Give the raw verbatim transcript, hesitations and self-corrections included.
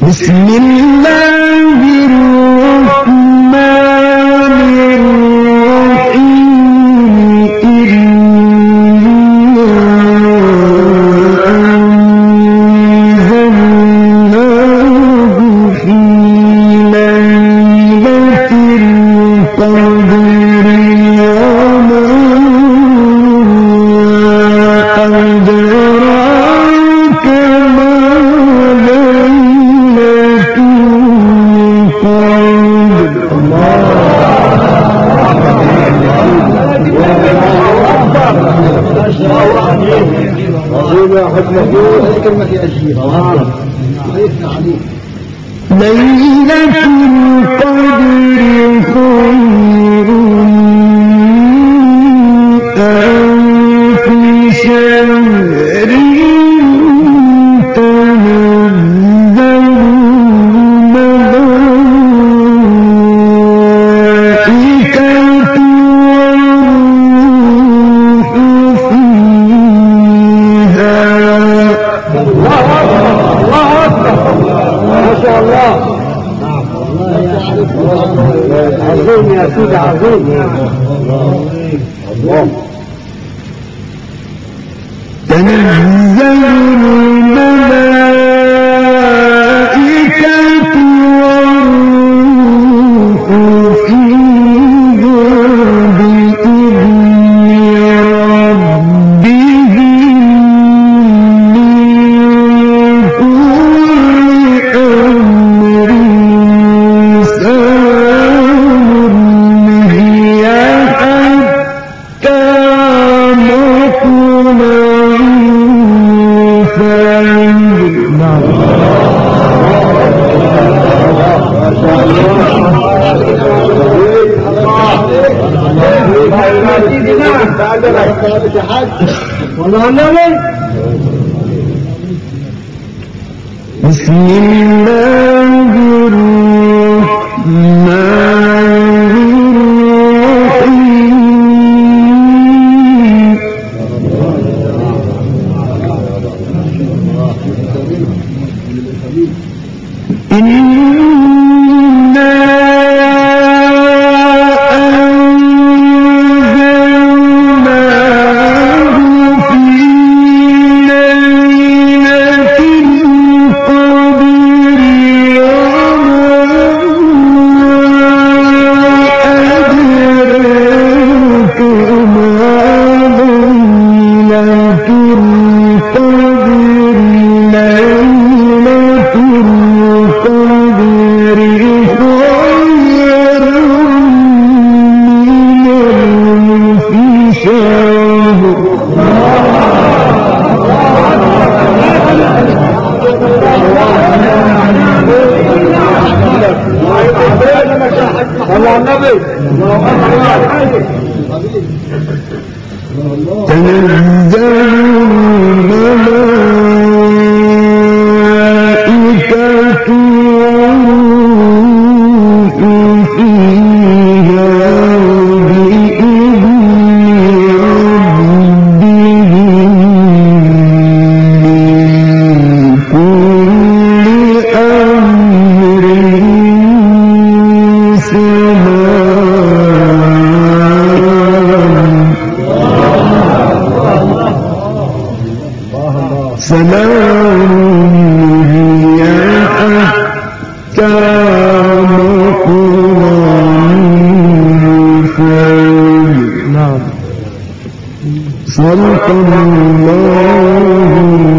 بسم الله الرحمن الرحيم إنا أنزلناه في ليلة القدر وما أدراك ما ليلة ليلة القدر خير ألف شهر تنزل الملائكة والروح فيها. الله أكبر ما شاء الله. عظيم يا سيدي عظيم الله. تنزل الملائكة والروح فيها بإذن ربهم من كل أمر سلام هي حتى مطلع بسم الله الرحمن الرحيم إنا أنزلناه في ليلة القدر سلام هي حتى مطلع الفجر. نعم صدق الله